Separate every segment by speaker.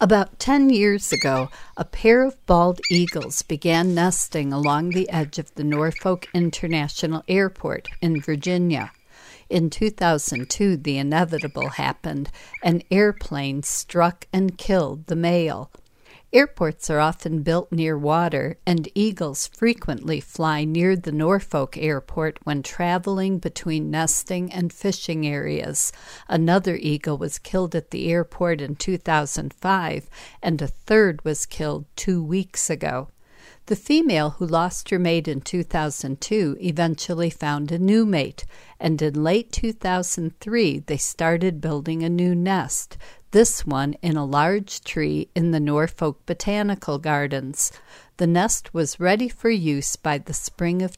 Speaker 1: About 10 years ago, a pair of bald eagles began nesting along the edge of the Norfolk International Airport in Virginia. In 2002, the inevitable happened. An airplane struck and killed the male. Airports are often built near water, and eagles frequently fly near the Norfolk Airport when traveling between nesting and fishing areas. Another eagle was killed at the airport in 2005, and a third was killed 2 weeks ago. The female who lost her mate in 2002 eventually found a new mate, and in late 2003 they started building a new nest, this one in a large tree in the Norfolk Botanical Gardens. The nest was ready for use by the spring of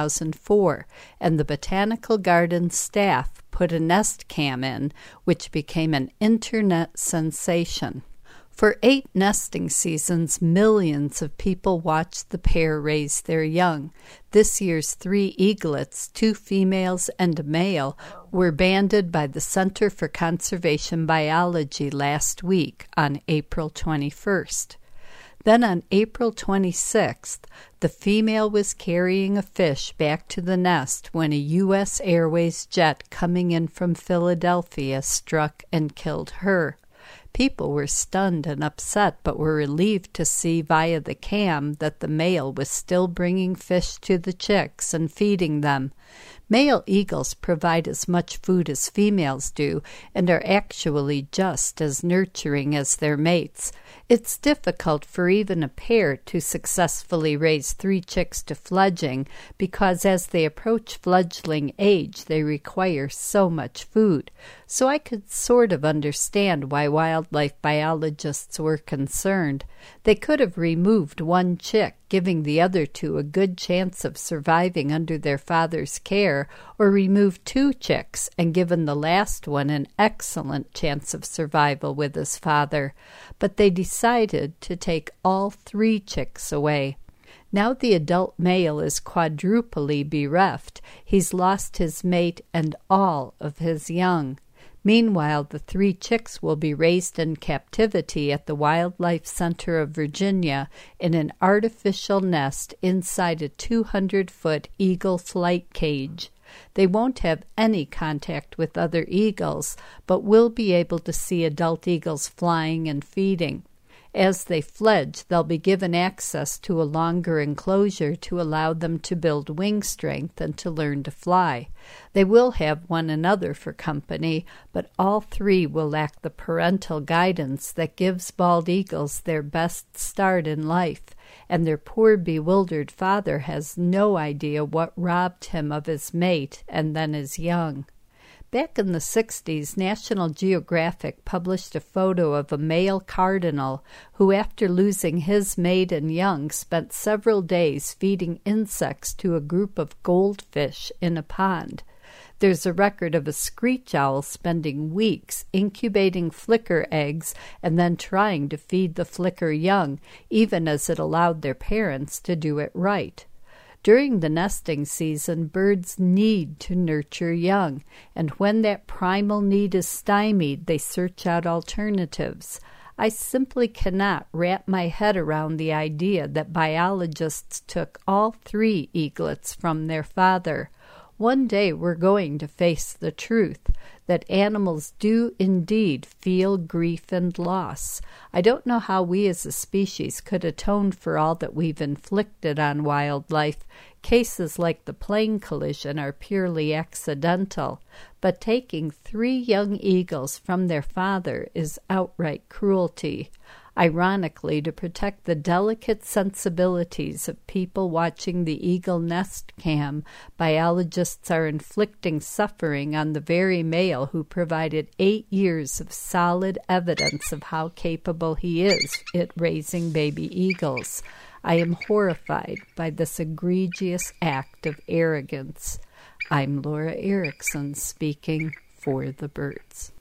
Speaker 1: 2004, and the Botanical Gardens staff put a nest cam in, which became an internet sensation. For 8 nesting seasons, millions of people watched the pair raise their young. This year's 3 eaglets, 2 females and a male, were banded by the Center for Conservation Biology last week on April 21st. Then on April 26th, the female was carrying a fish back to the nest when a U.S. Airways jet coming in from Philadelphia struck and killed her. People were stunned and upset, but were relieved to see via the cam that the male was still bringing fish to the chicks and feeding them. Male eagles provide as much food as females do and are actually just as nurturing as their mates. It's difficult for even a pair to successfully raise 3 chicks to fledging because as they approach fledgling age, they require so much food. So I could sort of understand why wildlife biologists were concerned. They could have removed 1 chick, giving the other 2 a good chance of surviving under their father's care, or removed 2 chicks and given the last one an excellent chance of survival with his father. But they decided to take all 3 chicks away. Now the adult male is quadruply bereft. He's lost his mate and all of his young. Meanwhile, the 3 chicks will be raised in captivity at the Wildlife Center of Virginia in an artificial nest inside a 200-foot eagle flight cage. They won't have any contact with other eagles, but will be able to see adult eagles flying and feeding. As they fledge, they'll be given access to a longer enclosure to allow them to build wing strength and to learn to fly. They will have one another for company, but all 3 will lack the parental guidance that gives bald eagles their best start in life, and their poor bewildered father has no idea what robbed him of his mate and then his young. Back in the 60s, National Geographic published a photo of a male cardinal who, after losing his mate and young, spent several days feeding insects to a group of goldfish in a pond. There's a record of a screech owl spending weeks incubating flicker eggs and then trying to feed the flicker young, even as it allowed their parents to do it right. During the nesting season, birds need to nurture young, and when that primal need is stymied, they search out alternatives. I simply cannot wrap my head around the idea that biologists took all 3 eaglets from their father. One day we're going to face the truth that animals do indeed feel grief and loss. I don't know how we as a species could atone for all that we've inflicted on wildlife. Cases like the plane collision are purely accidental, but taking 3 young eagles from their father is outright cruelty. Ironically, to protect the delicate sensibilities of people watching the eagle nest cam, biologists are inflicting suffering on the very male who provided 8 years of solid evidence of how capable he is at raising baby eagles. I am horrified by this egregious act of arrogance. I'm Laura Erickson speaking for the birds.